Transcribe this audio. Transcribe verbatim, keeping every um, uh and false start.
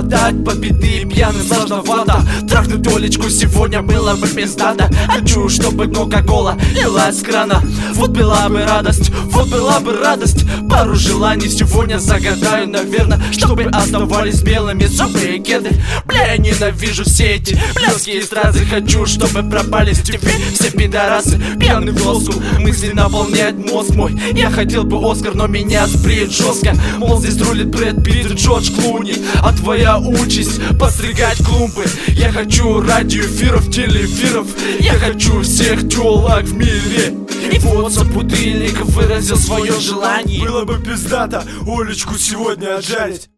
хватать победы, пьяным сложновато. Трахнуть Олечку сегодня было бы пиздато. Хочу, чтобы кока-кола лилась с крана. Вот была бы радость, вот была бы радость. Пару желаний сегодня загадаю, наверное, чтобы оставались белыми зубы и кеды. Бля, я ненавижу все эти блядские стразы. Хочу, чтобы пропали с ТВ все пидорасы. Пьяный в доску, мысли наполняют мозг мой. Я хотел бы Оскар, но меня сбреют жестко. Мол, здесь рулит Брэд Питт и Джордж Клуни. А твоя участь постригать клумбы. Я хочу радиоэфиров, телеэфиров. Я хочу всех тёлок в мире. И вот собутыльник выразил свое желание. Было бы пиздато Олечку сегодня отжарить.